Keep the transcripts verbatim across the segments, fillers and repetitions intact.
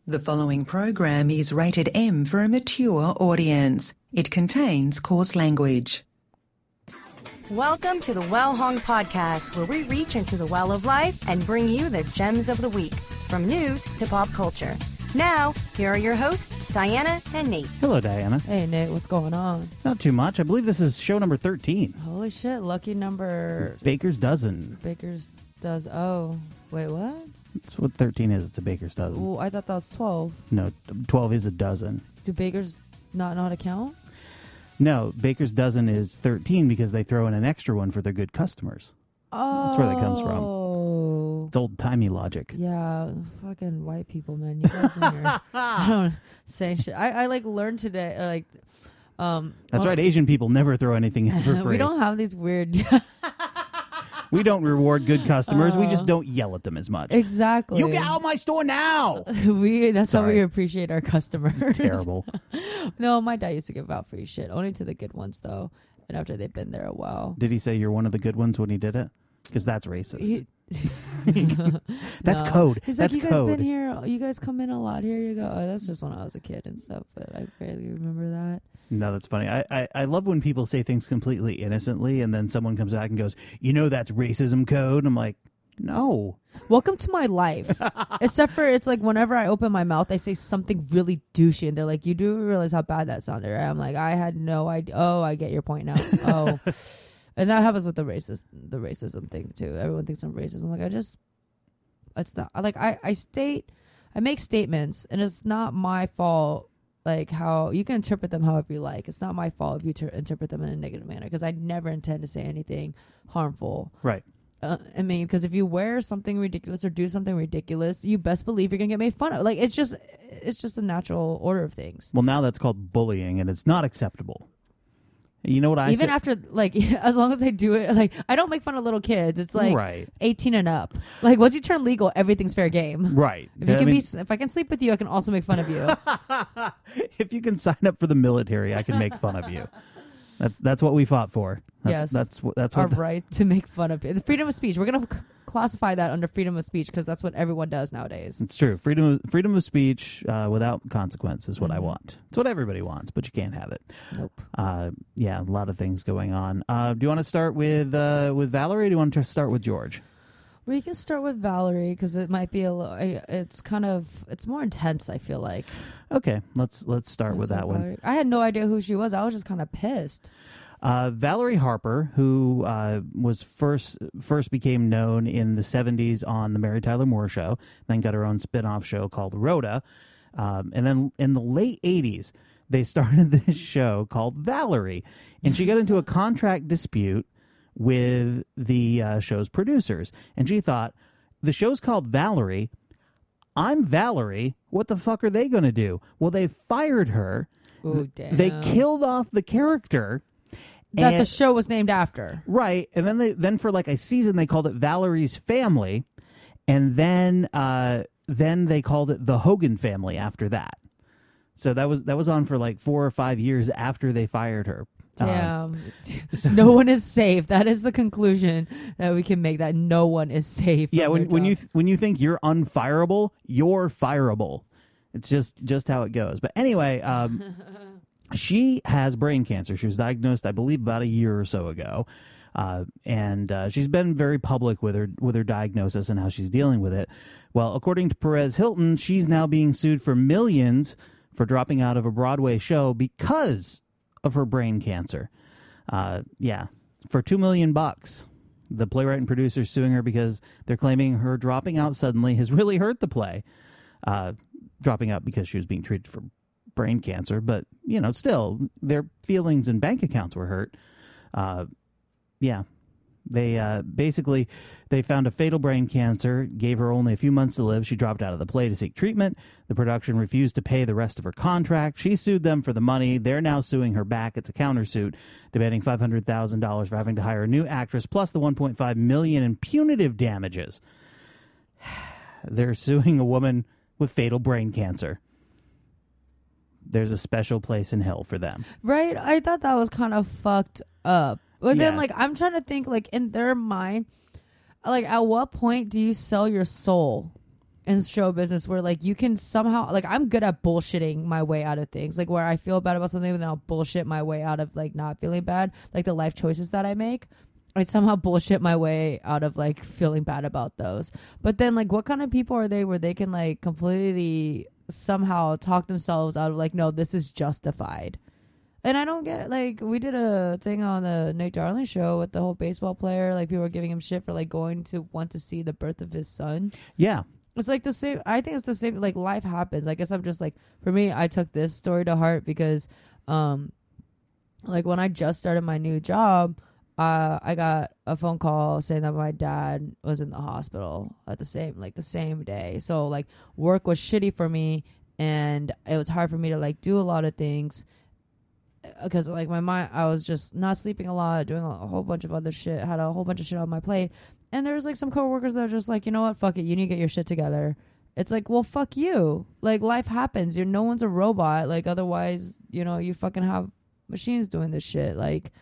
The following program is rated M for a mature audience. It contains coarse language. Welcome to the Well Hung Podcast, where we reach into the well of life and bring you the gems of the week, from news to pop culture. Now, here are your hosts, Diana and Nate. Hello, Diana. Hey, Nate, what's going on? Not too much. I believe this is show number thirteen. Holy shit, lucky number... Baker's Dozen. Baker's does... Oh, wait, what? That's what thirteen is. It's a Baker's Dozen. Oh, I thought that was twelve. No, twelve is a dozen. Do Bakers not know how to count? No, Baker's Dozen is thirteen because they throw in an extra one for their good customers. Oh. That's where that comes from. It's old-timey logic. Yeah, fucking white people, man. You guys in here. I don't say shit. I, I like, learned today, uh, like... um. That's well, right. Asian people never throw anything in for free. We don't have these weird... We don't reward good customers. Uh, we just don't yell at them as much. Exactly. You get out of my store now! we That's Sorry. how we appreciate our customers. It's terrible. No, my dad used to give out free shit. Only to the good ones, though. And after they've been there a while. Did he say you're one of the good ones when he did it? Because that's racist. He, that's no. code. He's that's like, you code. guys been here. You guys come in a lot. Here you go. Oh, that's just when I was a kid and stuff. But I barely remember that. No, that's funny. I, I, I love when people say things completely innocently and then someone comes back and goes, you know that's racism code? I'm like, no. Welcome to my life. Except for it's like whenever I open my mouth, I say something really douchey. And they're like, you do realize how bad that sounded, right? I'm like, I had no idea. Oh, I get your point now. Oh. And that happens with the racist, the racism thing, too. Everyone thinks I'm racist. I'm like, I just, it's not. Like, I, I state, I make statements, and it's not my fault. Like how you can interpret them however you like. It's not my fault if you ter- interpret them in a negative manner because I never intend to say anything harmful. Right. Uh, I mean, because if you wear something ridiculous or do something ridiculous, you best believe you're gonna get made fun of. Like it's just, it's just the natural order of things. Well, now that's called bullying, and it's not acceptable. You know what I even say? after like as long as I do it, like I don't make fun of little kids. It's like right. eighteen and up. Like once you turn legal, everything's fair game. Right. If you I can mean, be, if I can sleep with you, I can also make fun of you. if you can sign up for the military, I can make fun of you. That's that's what we fought for. That's, yes, that's what that's our what the, right to make fun of it. The freedom of speech. We're gonna c- classify that under freedom of speech because that's what everyone does nowadays. It's true. Freedom of, freedom of speech uh, without consequence is what mm-hmm. I want. It's what everybody wants, but you can't have it. Nope. Uh, yeah, a lot of things going on. Uh, do you want to start with uh, with Valerie? Or do you want to start with George? We can start with Valerie because it might be a little. It's kind of it's more intense. I feel like. Okay, let's let's start with that Valerie. one. I had no idea who she was. I was just kind of pissed. Uh, Valerie Harper, who uh, was first first became known in the seventies on the Mary Tyler Moore Show, then got her own spin-off show called Rhoda, um, and then in the late eighties they started this show called Valerie, and she got into a contract dispute with the uh, show's producers, and she thought, the show's called Valerie, I'm Valerie, what the fuck are they going to do? Well, they fired her. Oh, damn. They killed off the character that and, the show was named after. Right. And then they then for like a season they called it Valerie's Family, and then uh, then they called it the Hogan Family after that. So that was that was on for like four or five years after they fired her. Damn. Um, so, no one is safe. That is the conclusion that we can make, that no one is safe. Yeah, when when you th- when you think you're unfireable, you're fireable. It's just just how it goes. But anyway, um, she has brain cancer. She was diagnosed, I believe, about a year or so ago. Uh, and uh, she's been very public with her with her diagnosis and how she's dealing with it. Well, according to Perez Hilton, she's now being sued for millions for dropping out of a Broadway show because of her brain cancer. Uh, yeah, for two million bucks. The playwright and producer suing her because they're claiming her dropping out suddenly has really hurt the play. Uh, dropping out because she was being treated for brain cancer, but you know, still their feelings and bank accounts were hurt. Uh, yeah, they uh, basically they found a fatal brain cancer, gave her only a few months to live. She dropped out of the play to seek treatment. The production refused to pay the rest of her contract. She sued them for the money. They're now suing her back. It's a countersuit, demanding five hundred thousand dollars for having to hire a new actress, plus the one point five million dollars in punitive damages. They're suing a woman with fatal brain cancer. There's a special place in hell for them. Right? I thought that was kind of fucked up. But Yeah. then, like, I'm trying to think, like, in their mind, like, at what point do you sell your soul in show business where like you can somehow like I'm good at bullshitting my way out of things, like where I feel bad about something and then I'll bullshit my way out of like not feeling bad, like the life choices that I make. I somehow bullshit my way out of like feeling bad about those. But then like what kind of people are they where they can like completely somehow talk themselves out of like, no, this is justified. And I don't get, like, we did a thing on the Nick Darling show with the whole baseball player. Like, people were giving him shit for, like, going to want to see the birth of his son. Yeah. It's, like, the same. I think it's the same. Like, life happens. I guess I'm just, like, for me, I took this story to heart because, um, like, when I just started my new job, uh, I got a phone call saying that my dad was in the hospital at the same, like, the same day. So, like, work was shitty for me, and it was hard for me to, like, do a lot of things. Because like my mind, I was just not sleeping a lot, doing a whole bunch of other shit, had a whole bunch of shit on my plate. And there's like some coworkers that are just like, you know what, fuck it, you need to get your shit together. It's like, well, fuck you. Like, life happens. You're no one's a robot. Like, otherwise, you know, you fucking have machines doing this shit. Like,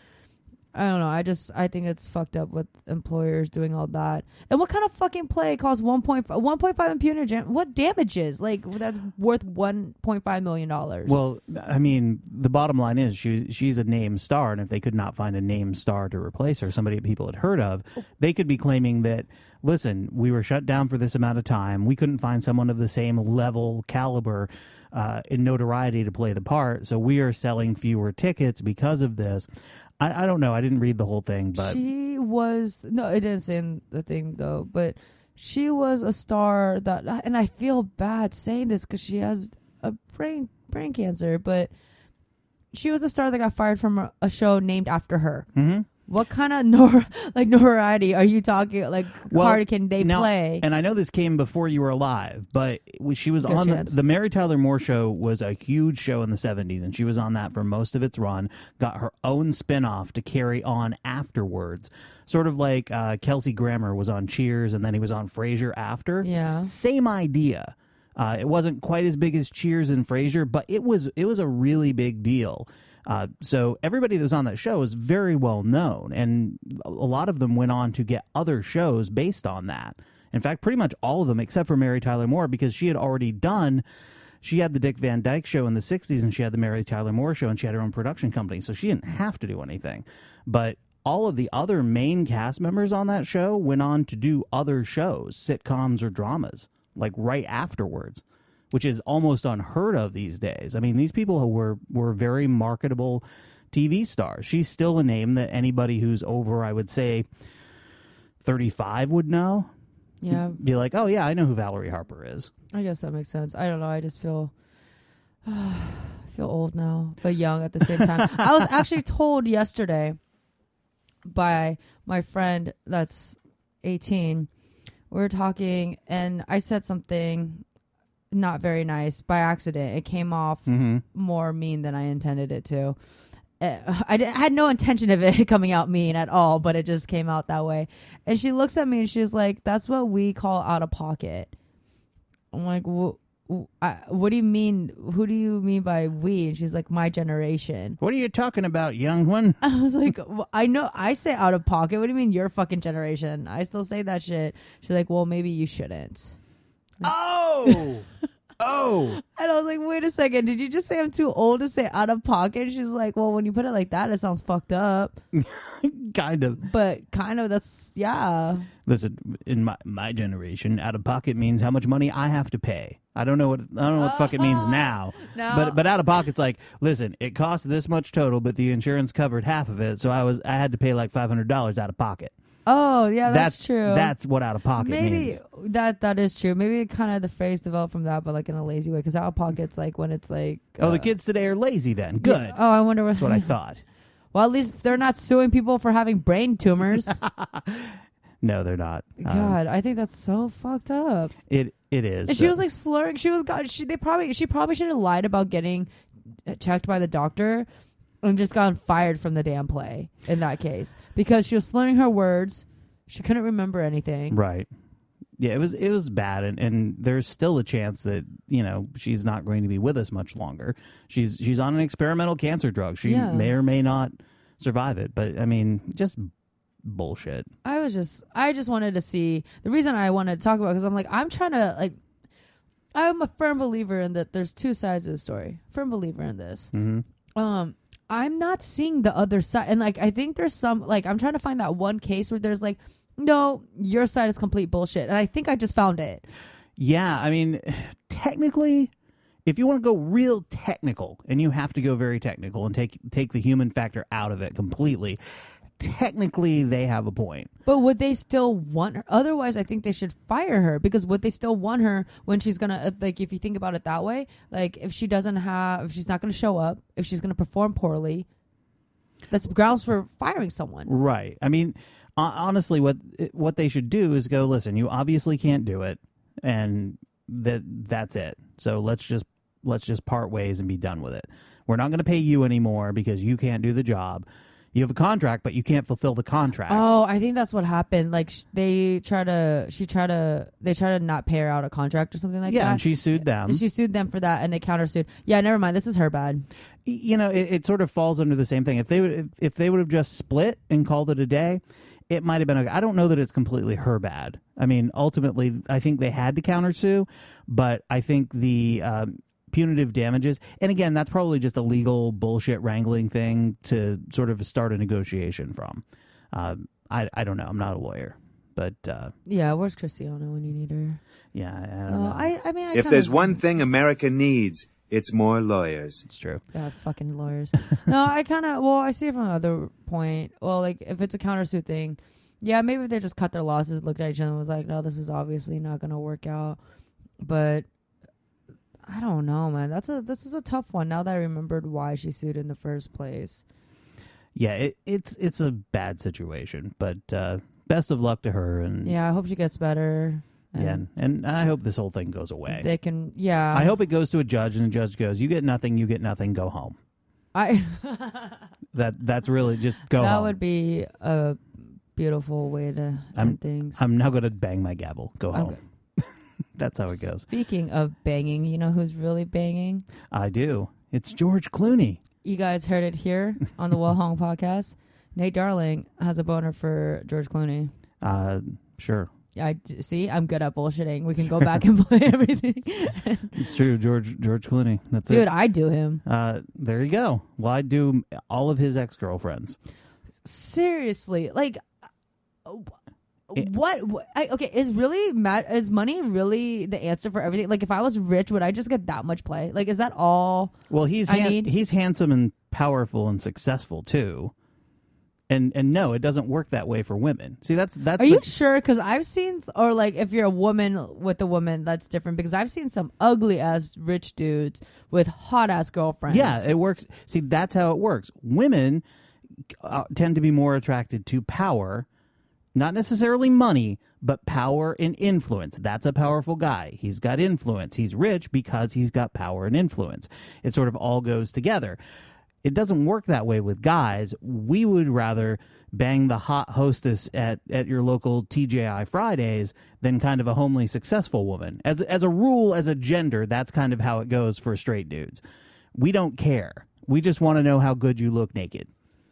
I don't know. I just, I think it's fucked up with employers doing all that. And what kind of fucking play costs one point five in punitive jam- what damages? Like, that's worth one point five million dollars. Well, I mean, the bottom line is she, she's a named star, and if they could not find a named star to replace her, somebody that people had heard of, they could be claiming that, listen, we were shut down for this amount of time. We couldn't find someone of the same level, caliber, uh, and notoriety to play the part, so we are selling fewer tickets because of this. I, I don't know. I didn't read the whole thing, but she was no, it didn't say in the thing though. But she was a star that, and I feel bad saying this because she has a brain brain cancer. But she was a star that got fired from a, a show named after her. Mm-hmm. What kind of nor like notoriety are you talking? Like, well, card can they now, play? And I know this came before you were alive, but she was Good on the, chance. the Mary Tyler Moore Show was a huge show in the seventies, and she was on that for most of its run. Got her own spinoff to carry on afterwards, sort of like uh, Kelsey Grammer was on Cheers, and then he was on Frasier after. Yeah, same idea. Uh, it wasn't quite as big as Cheers and Frasier, but it was it was a really big deal. Uh, so everybody that was on that show is very well known, and a lot of them went on to get other shows based on that. In fact, pretty much all of them, except for Mary Tyler Moore, because she had already done, she had the Dick Van Dyke Show in the sixties, and she had the Mary Tyler Moore Show, and she had her own production company, so she didn't have to do anything. But all of the other main cast members on that show went on to do other shows, sitcoms or dramas, like right afterwards, which is almost unheard of these days. I mean, these people were, were very marketable T V stars. She's still a name that anybody who's over, I would say, thirty-five would know. yeah. Be like, oh, yeah, I know who Valerie Harper is. I guess that makes sense. I don't know. I just feel I feel old now, but young at the same time. I was actually told yesterday by my friend that's eighteen. We were talking, and I said something not very nice by accident. It came off Mm-hmm. more mean than I intended it to. Uh, I, d- I had no intention of it coming out mean at all, but it just came out that way. And she looks at me and she's like, "That's what we call out of pocket." I'm like, "Wh- wh- I, what do you mean? Who do you mean by we?" And she's like, "My generation." What are you talking about, young one? I was like, well, I know I say out of pocket. What do you mean your fucking generation? I still say that shit. She's like, "Well, maybe you shouldn't." Oh! Oh! And I was like, wait a second, did you just say I'm too old to say out of pocket? She's like, well, when you put it like that, it sounds fucked up. Kind of. But kind of, that's, yeah. Listen, in my, my generation, out of pocket means how much money I have to pay. I don't know what I don't know what the fuck it means now. No. But but out of pocket's like, listen, it cost this much total, but the insurance covered half of it, so I was I had to pay like five hundred dollars out of pocket. Oh, yeah, that's, That's true. That's what out of pocket Maybe means. that that is true. Maybe kind of the phrase developed from that, but like in a lazy way. Because out of pocket's like when it's like. Oh, uh, the kids today are lazy then. Good. Yeah. Oh, I wonder what. That's what I thought. Well, at least they're not suing people for having brain tumors. No, they're not. Um, God, I think that's so fucked up. it it is. And she so- was like slurring. She was God. She they probably she probably should have lied about getting checked by the doctor, and just gotten fired from the damn play in that case because she was slurring her words. She couldn't remember anything. Right. Yeah, it was it was bad, and, and there's still a chance that, you know, she's not going to be with us much longer. She's she's on an experimental cancer drug. She Yeah. may or may not survive it, but I mean, just bullshit. I was just I just wanted to see the reason I wanted to talk about because I'm like I'm trying to like I'm a firm believer in that there's two sides of the story. Firm believer in this. Mm-hmm. Um, I'm not seeing the other side. And, like, I think there's some, like, I'm trying to find that one case where there's, like, no, your side is complete bullshit. And I think I just found it. Yeah, I mean, technically, if you want to go real technical, and you have to go very technical and take take the human factor out of it completely, technically they have a point. But would they still want her? Otherwise, I think they should fire her, because would they still want her when she's going to, like, if you think about it that way, like, if she doesn't have, if she's not going to show up, if she's going to perform poorly, that's grounds for firing someone. Right. I mean, honestly, what what they should do is go, listen, you obviously can't do it, and that that's it. So let's just let's just part ways and be done with it. We're not going to pay you anymore because you can't do the job. You have a contract, but you can't fulfill the contract. Oh, I think that's what happened. Like, sh- they try to, she tried to, they try to not pay her out a contract or something like yeah, that. Yeah, and she sued them. She sued them for that, and they countersued. Yeah, never mind. This is her bad. You know, it, it sort of falls under the same thing. If they would, if, if they would have just split and called it a day, it might have been okay. I don't know that it's completely her bad. I mean, ultimately, I think they had to countersue, but I think the um, punitive damages, and again, that's probably just a legal bullshit wrangling thing to sort of start a negotiation from. Um, I I don't know. I'm not a lawyer, but uh, yeah, where's Cristiano when you need her? Yeah, I don't uh, know. I I mean, I if there's one thing America needs, it's more lawyers. It's true. God, fucking lawyers. No, I kind of, well, I see it from another point. Well, like, if it's a countersuit thing, yeah, maybe they just cut their losses, looked at each other and was like, no, this is obviously not going to work out. But I don't know, man. That's a this is a tough one now that I remembered why she sued in the first place. Yeah, it, it's it's a bad situation, but uh, best of luck to her. And yeah, I hope she gets better. And yeah, and I hope this whole thing goes away. They can, yeah. I hope it goes to a judge, and the judge goes, "You get nothing, you get nothing, go home." I that that's really just go. That home. would be a beautiful way to I'm, end things. I'm now going to bang my gavel. Go okay. home. That's how it goes. Speaking of banging, you know who's really banging? I do. It's George Clooney. You guys heard it here on the Well Hong podcast. Nate Darling has a boner for George Clooney. Uh, sure. I see. I'm good at bullshitting. We can go back and play everything. It's true, George George Clooney. That's Dude, it. I do him. Uh, there you go. Well, I do all of his ex girlfriends. Seriously, like, what? what I, okay, is really ma- is money really the answer for everything? Like, if I was rich, would I just get that much play? Like, is that all? Well, he's I han- need? he's handsome and powerful and successful too. And and no, it doesn't work that way for women. See, that's that's. Are the, you sure? Because I've seen, or like, if you're a woman with a woman, that's different. Because I've seen some ugly ass rich dudes with hot ass girlfriends. Yeah, it works. See, that's how it works. Women uh, tend to be more attracted to power, not necessarily money, but power and influence. That's a powerful guy. He's got influence. He's rich because he's got power and influence. It sort of all goes together. It doesn't work that way with guys. We would rather bang the hot hostess at, at your local T J I Fridays than kind of a homely, successful woman. As as a rule, as a gender, that's kind of how it goes for straight dudes. We don't care. We just want to know how good you look naked.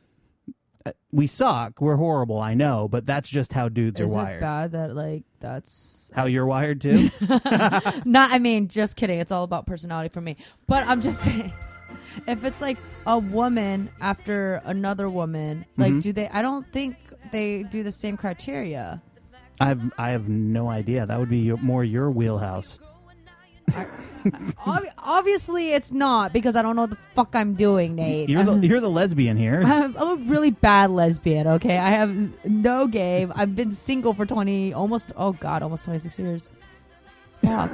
We suck. We're horrible, I know, but that's just how dudes Is are it wired. bad that, like, that's How you're wired too? not? I mean, just kidding. It's all about personality for me. But I'm just saying. If it's like a woman after another woman, like, mm-hmm. do they? I don't think they do the same criteria. I've I have no idea. That would be your, more your wheelhouse. I, I, obviously, it's not, because I don't know what the fuck I'm doing, Nate. You're the, you're the lesbian here. I'm, I'm a really bad lesbian. Okay, I have no game. I've been single for twenty, almost. Oh God, almost twenty-six years. Fuck.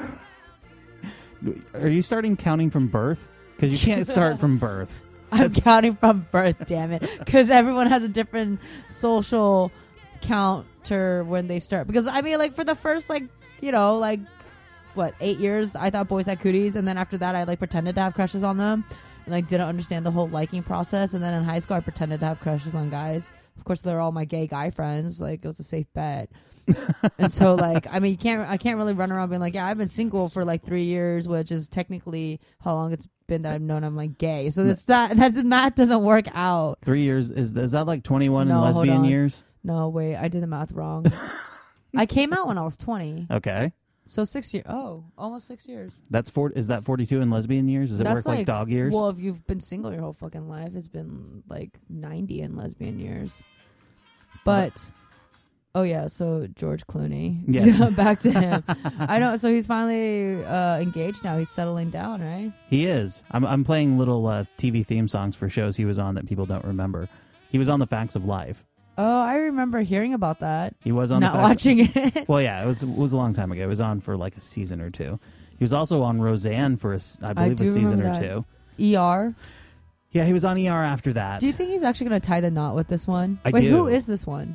Are you starting counting from birth? Because you can't start from birth. I'm That's... counting from birth, damn it. Because everyone has a different social counter when they start. Because, I mean, like, for the first, like, you know, like, what, eight years, I thought boys had cooties. And then after that, I, like, pretended to have crushes on them. And, like, didn't understand the whole liking process. And then in high school, I pretended to have crushes on guys. Of course, they're all my gay guy friends. Like, it was a safe bet. And so, like, I mean, you can't, I can't really run around being like, yeah, I've been single for like three years, which is technically how long it's been that I've known I'm like gay. So it's that, that the math doesn't work out. Three years, is is that like twenty-one no, in lesbian hold on. years? No, wait, I did the math wrong. I came out when I was twenty. Okay. So six years. Oh, almost six years. That's four. Is that forty-two in lesbian years? Does it That's work like, dog years? Well, if you've been single your whole fucking life, it's been like ninety in lesbian years. But, oh yeah, so George Clooney. Yeah. Back to him. I know. So he's finally uh, engaged now. He's settling down, right? He is. I'm I'm playing little uh, T V theme songs for shows he was on that people don't remember. He was on The Facts of Life. Oh, I remember hearing about that. He was on Not the Facts watching it. Well, yeah, it was it was a long time ago. It was on for like a season or two. He was also on Roseanne for a, s- I believe I a do season or remember that. two. E R. Yeah, he was on E R after that. Do you think he's actually going to tie the knot with this one? I Wait, do. who is this one?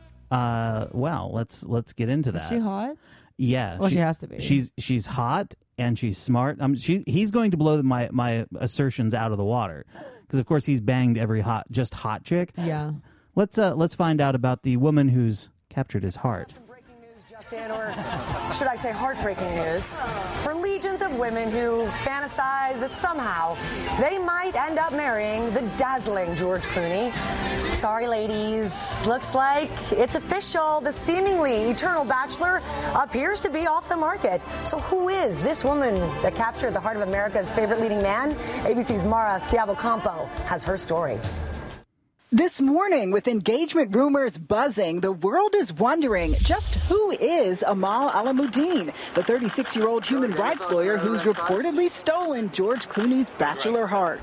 Uh, well, let's let's get into that. Is she hot? Yeah, Well, she has to be. She's she's hot and she's smart. Um, she he's going to blow my my assertions out of the water because of course he's banged every hot just hot chick. Yeah. Let's uh let's find out about the woman who's captured his heart. Breaking news, Justin, or should I say heartbreaking news, for legions of women who fantasize that somehow they might end up marrying the dazzling George Clooney. Sorry, ladies. Looks like it's official. The seemingly eternal bachelor appears to be off the market. So who is this woman that captured the heart of America's favorite leading man? A B C's Mara Schiavocampo has her story. This morning, with engagement rumors buzzing, the world is wondering just who is Amal Alamuddin, the thirty-six-year-old human rights lawyer who's reportedly stolen George Clooney's bachelor heart.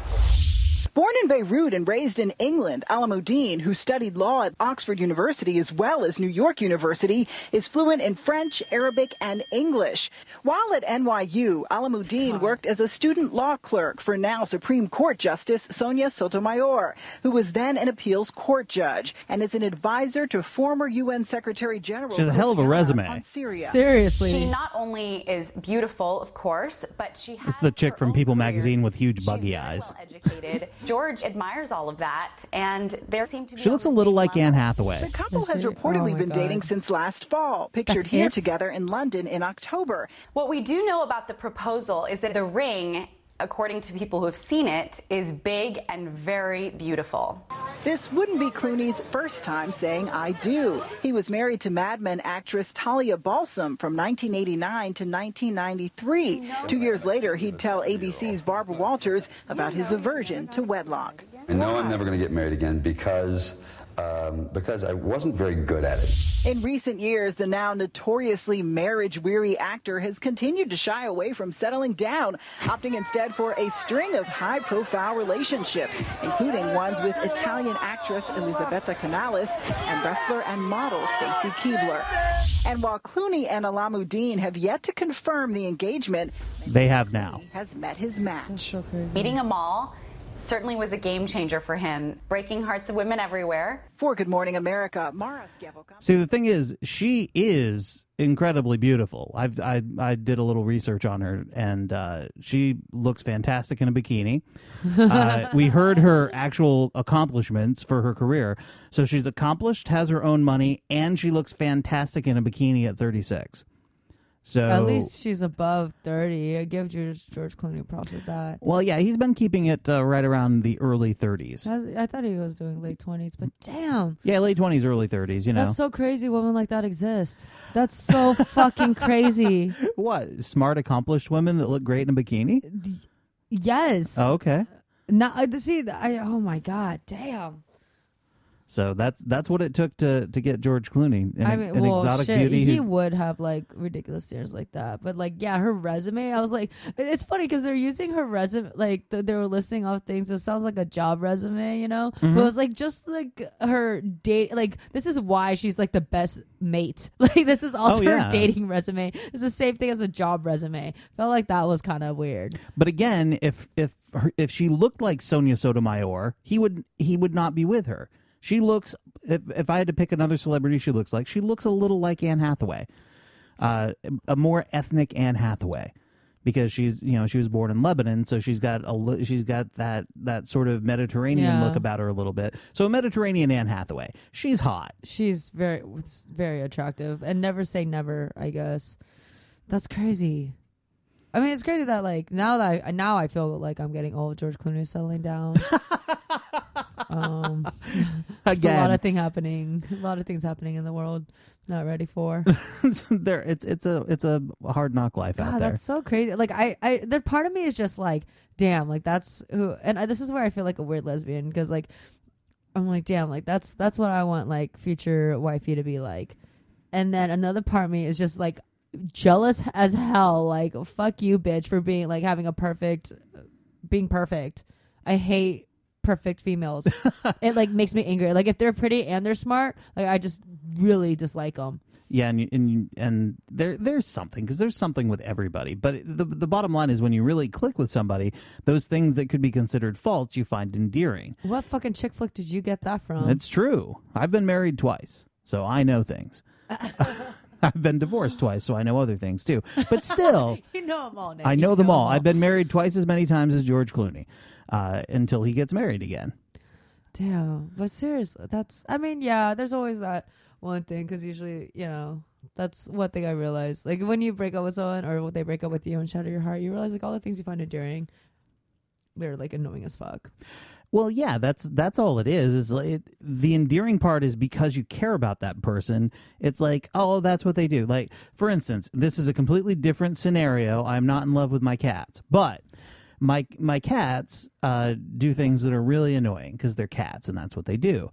Born in Beirut and raised in England, Alamuddin, who studied law at Oxford University as well as New York University, is fluent in French, Arabic, and English. While at N Y U, Alamuddin worked as a student law clerk for now Supreme Court Justice Sonia Sotomayor, who was then an appeals court judge, and is an advisor to former U N Secretary General. She has a hell of a resume. On Syria. Seriously. She not only is beautiful, of course, but she has. This is the chick her from own People career. magazine with huge She's buggy very eyes. Well educated. George admires all of that, and there seem to be. She looks a little like Anne Hathaway. The couple has Oh reportedly my been God. dating since last fall, pictured That's here it? together in London in October. What we do know about the proposal is that the ring, according to people who have seen it, is big and very beautiful. This wouldn't be Clooney's first time saying I do. He was married to Mad Men actress Talia Balsam from nineteen eighty-nine to nineteen ninety-three. Two years later, he'd tell A B C's Barbara Walters about his aversion to wedlock. I know I'm never going to get married again because um, because I wasn't very good at it. In recent years, the now notoriously marriage-weary actor has continued to shy away from settling down, opting instead for a string of high-profile relationships, including ones with Italian actress Elisabetta Canales and wrestler and model Stacy Keibler. And while Clooney and Alamuddin have yet to confirm the engagement, They have now. he has met his match. So crazy. Meeting Amal certainly was a game changer for him, breaking hearts of women everywhere. For Good Morning America, Mara Schiavocampo. See, the thing is, she is incredibly beautiful. I've I I did a little research on her, and uh, she looks fantastic in a bikini. Uh, we heard her actual accomplishments for her career. So she's accomplished, has her own money, and she looks fantastic in a bikini at thirty-six. So At least she's above thirty. I give George, George Clooney props with that. well, yeah, he's been keeping it uh, right around the early thirties. I, I thought he was doing late twenties, but damn. Yeah, late twenties, early thirties. You know That's so crazy women like that exist. That's so fucking crazy. what? Smart, accomplished women that look great in a bikini. Yes. Oh, okay. Not, I see, I, oh my God, damn. So that's that's what it took to to get George Clooney, an, I mean, an well, exotic shit, beauty. he who, would have like ridiculous stares like that, but like, yeah, her resume. I was like, it's funny because they're using her resume, like th- they were listing off things. So it sounds like a job resume, you know. Mm-hmm. But it was like just like her date. Like this is why she's like the best mate. Like this is also Oh, yeah. her dating resume. It's the same thing as a job resume. Felt like that was kind of weird. but again, if if her, if she looked like Sonia Sotomayor, he would he would not be with her. She looks. If if I had to pick another celebrity, she looks like she looks a little like Anne Hathaway, uh, a more ethnic Anne Hathaway, because she's you know she was born in Lebanon, so she's got a li- she's got that that sort of Mediterranean Yeah. look about her a little bit. So a Mediterranean Anne Hathaway, she's hot. She's very, very attractive, and never say never. I guess that's crazy. I mean, it's crazy that like now that I now I feel like I'm getting old. George Clooney settling down. um, there's a lot Again, of thing happening. A lot of things happening in the world. not ready for. there, it's it's a it's a hard knock life God, out there. that's so crazy. Like I, I, there part of me is just like, damn, like that's who, and I, this is where I feel like a weird lesbian because like, I'm like, damn, like that's that's what I want like future wifey to be like, and then another part of me is just like jealous as hell. Like fuck you, bitch, for being like having a perfect, being perfect. I hate perfect females. It like makes me angry. Like if they're pretty and they're smart, like I just really dislike them. Yeah, and you, and you, and there there's something because there's something with everybody. But the the bottom line is when you really click with somebody, those things that could be considered faults you find endearing. What fucking chick flick did you get that from? It's true. I've been married twice, so I know things. I've been divorced twice, so I know other things too. But still, you know them all. Nick. I know you them know all. all. I've been married twice as many times as George Clooney uh, until he gets married again. Damn, but seriously, that's. I mean, yeah, there's always that one thing because usually, you know, that's one thing I realized. Like when you break up with someone or when they break up with you and shatter your heart, you realize like all the things you find endearing, they're like annoying as fuck. Well, yeah, that's that's all it is. Is like, it, the endearing part is because you care about that person. It's like, oh, that's what they do. Like, for instance, this is a completely different scenario. I'm not in love with my cats, but my my cats uh, do things that are really annoying because they're cats, and that's what they do.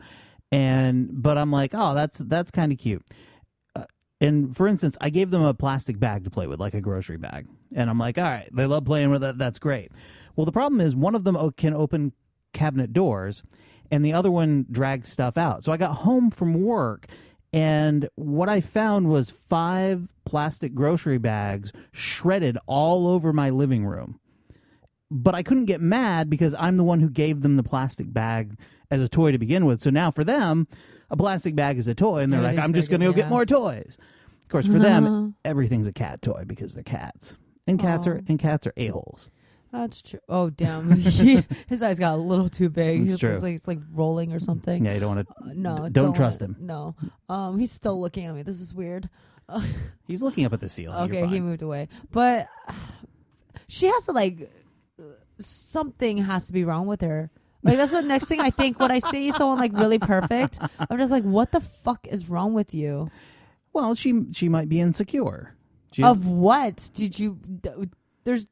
And but I'm like, oh, that's that's kind of cute. Uh, and for instance, I gave them a plastic bag to play with, like a grocery bag, and I'm like, all right, they love playing with it. That's great. Well, the problem is one of them can open cabinet doors and the other one drags stuff out. So I got home from work and what I found was five plastic grocery bags shredded all over my living room. But I couldn't get mad because I'm the one who gave them the plastic bag as a toy to begin with. So now for them, a plastic bag is a toy and they're Yeah, like, it's I'm just going to bigger, go get yeah. more toys. Of course, for Uh-huh. them, everything's a cat toy because they're cats. And cats Aw. are and cats are a-holes. That's true. Oh damn, he, his eyes got a little too big. It's he true. looks like it's like rolling or something. Yeah, you don't want to. Uh, no, don't, don't trust wanna- him. No, um, he's still looking at me. This is weird. Uh, He's looking up at the ceiling. You're okay, fine. he moved away, but uh, she has to like uh, something has to be wrong with her. Like that's the next thing I think when I see someone like really perfect. I'm just like, what the fuck is wrong with you? Well, she she might be insecure. She's, Of what did you? d- There's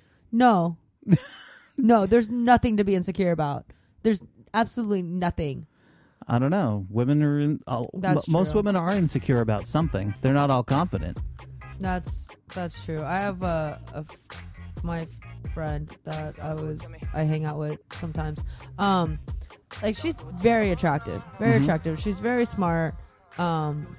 no, no. There's nothing to be insecure about. There's absolutely nothing. I don't know. Women are in, all, That's m- most true. women are insecure about something. They're not all confident. That's that's true. I have a, a my friend that I was I hang out with sometimes. Um, like she's very attractive, very Mhm. attractive. She's very smart. Um,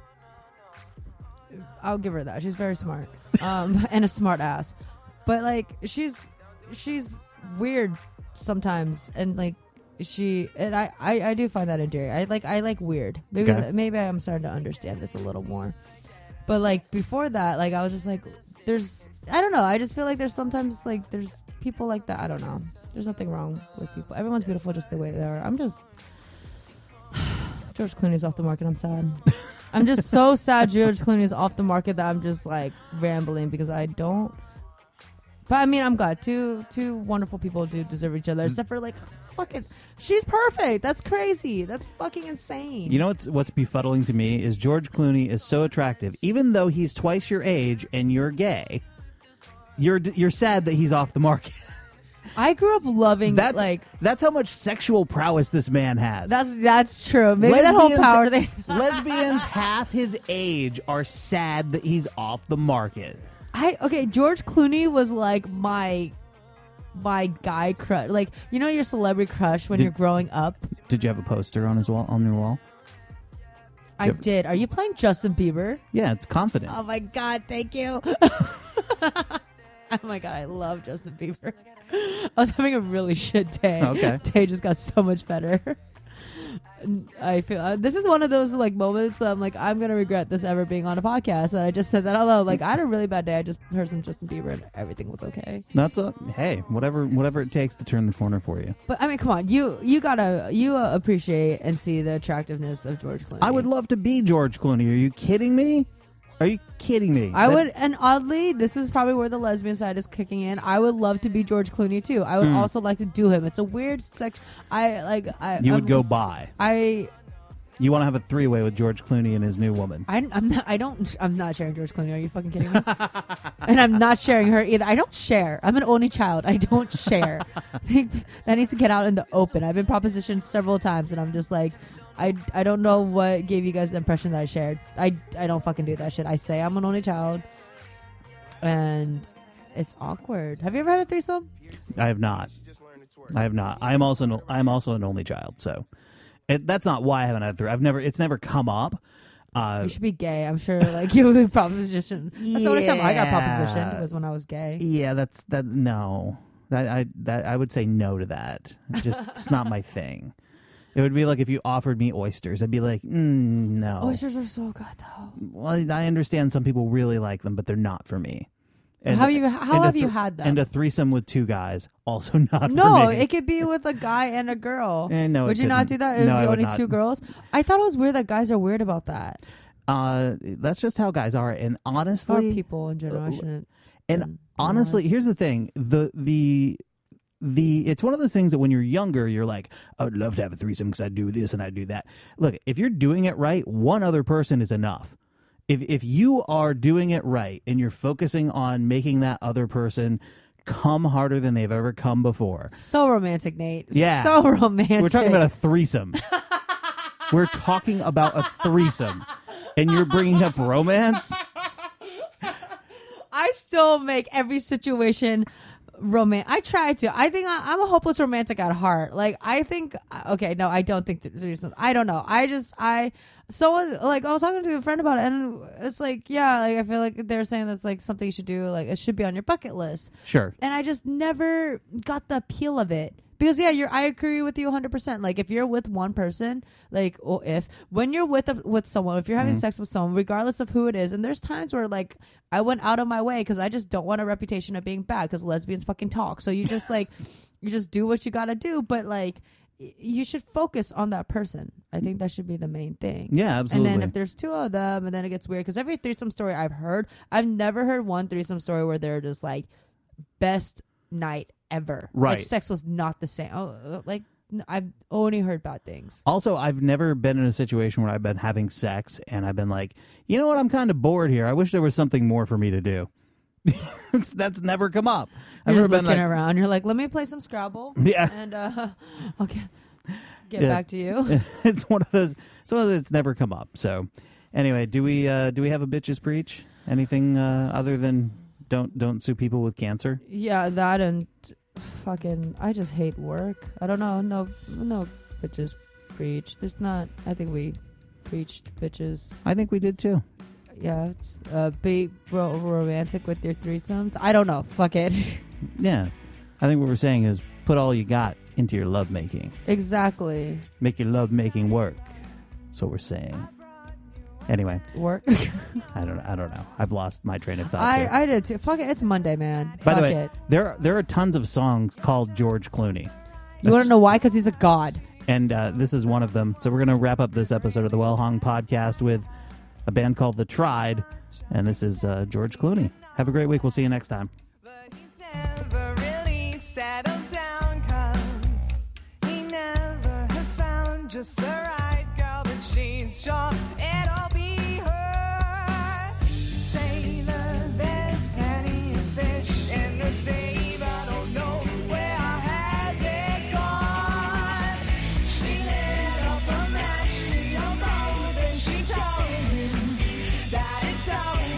I'll give her that. She's very smart. Um, and a smart ass. But like she's she's weird sometimes, and like she and I, I, I do find that endearing. I like I like weird. Maybe Okay. maybe I'm starting to understand this a little more. But like before that, like I was just like, there's I don't know. I just feel like there's sometimes like there's people like that. I don't know. There's nothing wrong with people. Everyone's beautiful just the way they are. I'm just George Clooney's off the market. I'm sad. I'm just so sad George Clooney's off the market that I'm just like rambling because I don't. But I mean, I'm glad two two wonderful people do deserve each other, except for like fucking. She's perfect. That's crazy. That's fucking insane. You know what's what's befuddling to me is George Clooney is so attractive, even though he's twice your age and you're gay. You're you're sad that he's off the market. I grew up loving That's like that's how much sexual prowess this man has. that's that's true. Maybe that whole Lesbians- power thing. lesbians half his age are sad that he's off the market. I okay. George Clooney was like my my guy crush. Like you know your celebrity crush when Did- you're growing up. Did you have a poster on his wall on your wall? I Yep. did. Are you playing Justin Bieber? Yeah, it's confident. Oh my god! Thank you. Oh my god! I love Justin Bieber. I was having a really shit day. Okay. Day just got so much better. I feel uh, this is one of those like moments. I'm like, I'm gonna regret this ever being on a podcast. And I just said that out loud. Like, I had a really bad day. I just heard some Justin Bieber, and everything was okay. That's a hey, whatever whatever it takes to turn the corner for you. But I mean, come on, you you gotta you uh, appreciate and see the attractiveness of George Clooney. I would love to be George Clooney. Are you kidding me? Are you kidding me? I That- would, and oddly, this is probably where the lesbian side is kicking in. I would love to be George Clooney too. I would Hmm. also like to do him. It's a weird sex. I like. I You would I'm- go by. I You want to have a three-way with George Clooney and his new woman. I, I'm not. I don't. I'm not sharing George Clooney. Are you fucking kidding me? And I'm not sharing her either. I don't share. I'm an only child. I don't share. I think that needs to get out in the open. I've been propositioned several times, and I'm just like, I, I don't know what gave you guys the impression that I shared. I, I don't fucking do that shit. I say I'm an only child, and it's awkward. Have you ever had a threesome? I have not. I have not. I'm also an, I'm also an only child, so it, that's not why I haven't had three. I've never. It's never come up. Uh, you should be gay. I'm sure. Like you would be propositioned. That's yeah. the only time I got propositioned was when I was gay. Yeah, that's that. No, that I that I would say no to that. Just it's not my thing. It would be like if you offered me oysters. I'd be like, mm, no. Oysters are so good, though. Well, I understand some people really like them, but they're not for me. And, how you, how have th- you had them? And a threesome with two guys, also not no, for me. No, it could be with a guy and a girl. Eh, no, would you not do that? It would no, be only would two girls? I thought it was weird that guys are weird about that. Uh, that's just how guys are. And honestly... Or people in general. I shouldn't, and um, honestly, here's the thing. The... the The it's one of those things that when you're younger, you're like, I would love to have a threesome because I do this and I do that. Look, if you're doing it right, one other person is enough. If if you are doing it right and you're focusing on making that other person come harder than they've ever come before. So romantic, Nate. Yeah. So romantic. We're talking about a threesome. We're talking about a threesome. And you're bringing up romance? I still make every situation... Romantic. I try to. I think I, I'm a hopeless romantic at heart. Like I think. Okay, no, I don't think there's. I don't know. I just I. Someone like I was talking to a friend about it, and it's like yeah, like I feel like they're saying that's like something you should do. Like it should be on your bucket list. Sure. And I just never got the appeal of it. Because yeah, you're. I agree with you one hundred percent. Like if you're with one person, like or if when you're with a, with someone, if you're having mm-hmm. sex with someone, regardless of who it is, and there's times where like I went out of my way because I just don't want a reputation of being bad because lesbians fucking talk. So you just like you just do what you gotta do, but like y- you should focus on that person. I think that should be the main thing. Yeah, absolutely. And then if there's two of them, and then it gets weird because every threesome story I've heard, I've never heard one threesome story where they're just like best night ever. Right. Like sex was not the same. Oh, like I've only heard bad things. Also, I've never been in a situation where I've been having sex and I've been like, you know what, I'm kind of bored here. I wish there was something more for me to do. That's never come up. I've You're never just been looking like, around. You're like, let me play some Scrabble. Yeah. And uh, okay, get yeah. back to you. It's one of those. It's one of those that's never come up. So, anyway, do we uh, do we have a bitches preach? Anything uh, other than don't don't sue people with cancer? Yeah, that and. Fucking, I just hate work. I don't know. No, no bitches preach. There's not. I think we preached bitches. I think we did too. Yeah, it's, uh, be ro- romantic with your threesomes. I don't know. Fuck it. Yeah, I think what we're saying is put all you got into your love making. Exactly. Make your love making work. That's what we're saying. Anyway, work. I don't. I don't know. I've lost my train of thought. I, too. I did too. Fuck it. It's Monday, man. By Fuck the way, it. there there are tons of songs called George Clooney. You want to know why? Because he's a god. And uh, this is one of them. So we're going to wrap up this episode of the Well Hung Podcast with a band called The Tried, and this is uh, George Clooney. Have a great week. We'll see you next time. But he's never really settled down, 'cause he never has found just the right girl, but she's sure it'll be her. Sailor, there's plenty of fish in the sea, but I don't know where has it gone. She lit up a match to your boat, and she told him that it's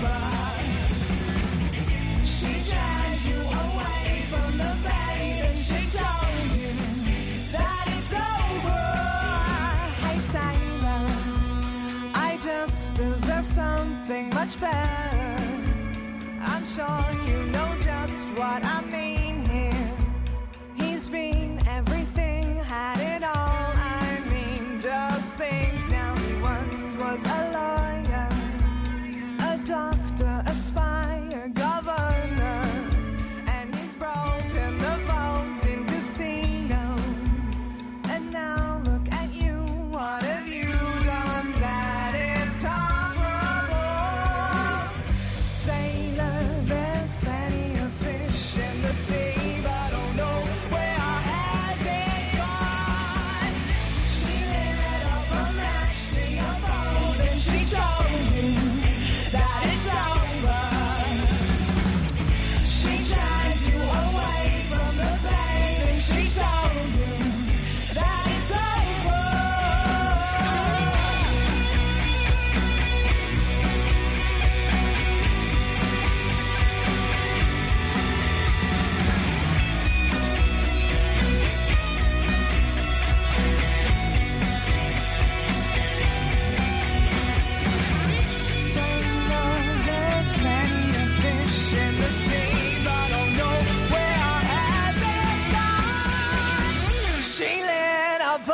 over. She dragged you away from the bay, and she told you that it's over. Hey sailor, I just deserve something much better. I'm sure you know just what I mean here. He's been everything, had it all. I mean, just think now, he once was a lawyer, a doctor, a spy, a governor, and he's broken the bones in casinos. And now look at you, what have you done that is comparable? Sailor, there's plenty of fish in the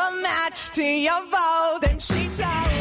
a match to your vote. And she told